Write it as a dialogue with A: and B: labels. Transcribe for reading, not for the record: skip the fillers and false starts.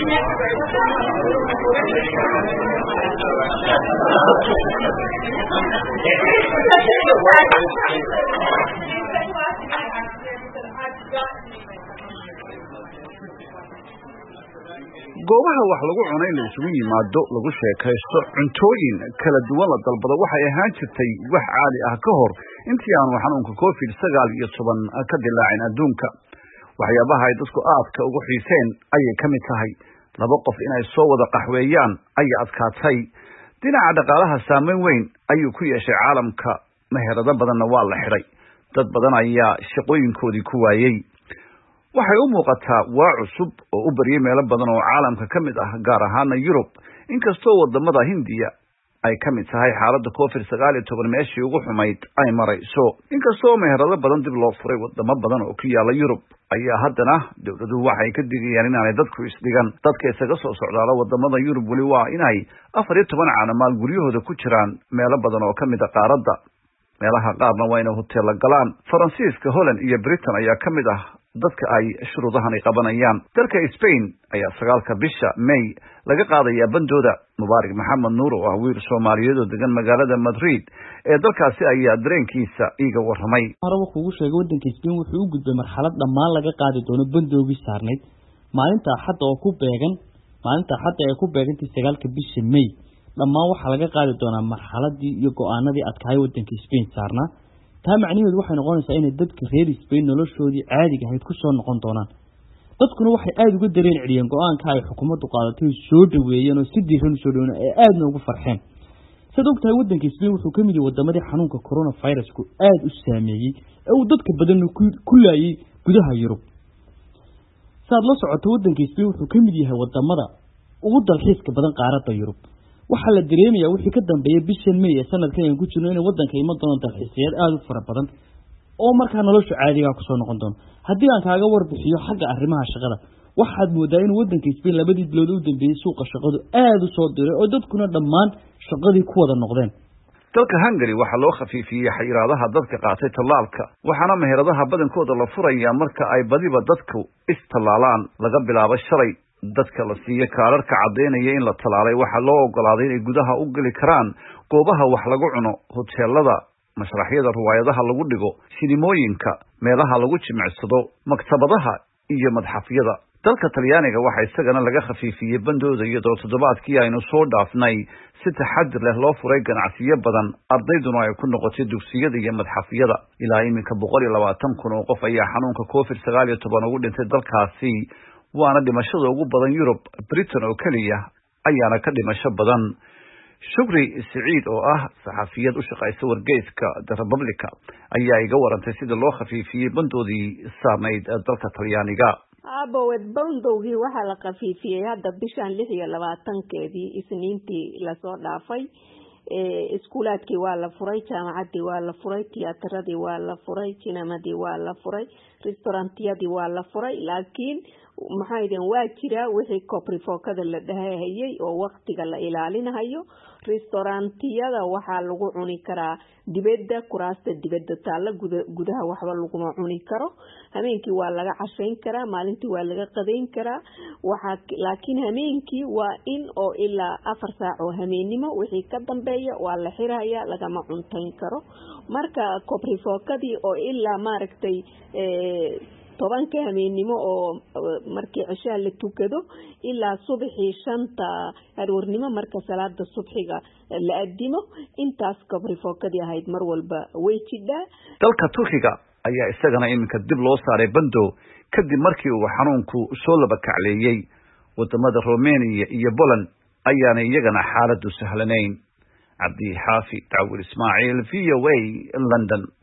A: goobaha wax lagu cunay la isugu yimaado lagu sheekaysto cuntooyin kala duwan la dalbado waxay ahaan jirtay wax caadi ah ka hor intii aanu xanuunka COVID-19 ka dilaacin adduunka waxyaabaha ay dadku aadka ugu xiiseen ayay ka mid tahay laba qof inay soo wada qaxweeyaan ayaa adkaatay dhinaca dhaqaalaha saameyn weyn ayuu ku yeeshay caalamka meherado badanna waa la xiray dad badan ayaa shaqooyinkoodii ku waayay waxay u muuqataa waa cusub oo u bariyay meelo badan oo caalamka ka mid ah gaar ahaan Yurub inkastoo wadamada Hindiya ay ka mid tahay xaaladda COVID-19 meeshii ugu xumayd ay marayso inkastoo meherado badan dib loo furay wadamo badan oo ku yaala Yurub ayaa haddana dawladuhu waxay ka digayaan inaanay dadku isdhigan dadka isaga soo socdaala wadamada Yurub wali waa inay 14 caanamaal guryahooda ku jiraan meelo badan oo ka mid ah qaaradda meelaha qaarna waa inay hotel galaan Faransiiska Holland iyo Britain ayaa ka mid ah dadka ay shuruudahan ay qabanayaan dalka Spain ayaa 9 bisha May laga qaadaya bandooda Mubaarak Maxamed Nuur oo ah wiil Soomaaliyeed oo degan magaalada Madrid ee dalkaasi ayaa dareenkiisa iiga warramay
B: maraba kugu sheegay wadanka Spain wuxuu u gudbay marxalad dhammaan laga qaadi doono bandoogii saarneyd maalinta Axadda oo ku beegan ku beegantay 9 bisha May dhammaan waxa laga qaadi doonaa marxaladii iyo go'aanadii adkaay wadanka Spain saarnaa taa macnaheedu waxay noqonaysaa in dadka reer Spain noloshoodii caadiga ahayd ku soo noqon doonaan dadkuna waxay aad uga dareen celiyeen go'aanka ay xukuumaddu qaadatay soo dhaweeyeen oo si diiran soo dhaweeyeen ee aad ugu farxeen sidoo wadanka Spain wuxuu ka mid yahay wadamadii xanuunka coronavirus-ku aad u saameeyay ee uu dadka badan ku laayay gudaha Yurub saad la socoto wadanka Spain wuxuu ka mid yahay wadamada ugu dalxiiska badan qaaradda Yurub waxa la dareemayaa wixii ka dambeeyay bishan May ee sanadkan ay ku jirno in wadanka ay doonto dalxiisayaal aad u fara badan oo markaa nolosha caadiga ah ku soo noqon doon haddii aan kaaga warbixiyo xagga arrimaha shaqada waxaad moodaa in wadanka Spain labadii bilood u dambeeyay suuqa shaqadu aad u soo diray oo dadkuna dhammaan shaqadii ku wada noqdeen
A: dalka Hungary waxa loo khafiifiyay xayiraadaha dadka qaatay tallaalka waxaana meheradaha badankooda la furayaa marka ay badiba dadku istallaalaan laga bilaabo shalay dadka la siiyo kaararka cadeynaya in la talaalay waxa loo ogolaaday inay gudaha u gali karaan goobaha wax lagu cuno hoteelada mashraxyada riwaayadaha lagu dhigo sinimooyinka meelaha lagu jimicsado maktabadaha iyo madxafyada dalka Talyaaniga waxa isagana laga khafiifiyay bandooda iyadoo toddobaadkii aynu soo dhaafnay si taxadir leh loo furay ganacsiyo badan ardayduna ay ku noqotay dugsiyada iyo madxafyada ilaa iminka 120,000 oo qof ayaa xanuunka COVID-19 ugu dhintay dalkaasi waana dhimashada ugu badan Yurub Britain oo kaliya ayaana ka dhimasho badan Shukri Saciid oo ah saxafiyad u shaqaysa wargeyska The Republic ayaa iga warantay sida loo khafiifiyay bandoodii saarneyd dalka Talyaaniga
C: abawad bandowgii waxa la khafiifiyay hadda bishan 26-keedii Isniintii la soo dhaafay iskuulaadkii waa la furay jaamacadii waa la furay tiyaatarradii waa la furay cinemadii waa la furay restaurantiyadii waa la furay laakiin maxay waa jira wixii kobrifokada la dhahayay oo waqtiga la ilaalinayo restaurantiyada waxa lagu cuni karaa dibadda kuraasta dibadda taala gudaha waxba lagu cuni karo habeenkii waa laga cashayn karaa maalintii waa laga qadeyn karaa waxa laakiin habeenkii waa in oo ilaa 4 saac oo habeenimo wixii ka dambeeya waa la xirayaa lagama cuntayn karo marka kobrifokadii oo ilaa maaragtay 10 habeenimo oo markii cishaa la tukado ilaa subaxii 5 aroornimo marka salaada subaxiga la aadimo intaas kobrifokadii ahayd mar walba way jidhaa
A: dalka Turkiga ayaa isagana iminka dib loo saaray bando kadib markii uu xanuunku soo laba kacleeyay wadamada Romania iyo Poland ayaana iyagana xaaladu sahlanayn Cabdi Xaafi Daawud Ismaaciil VOA London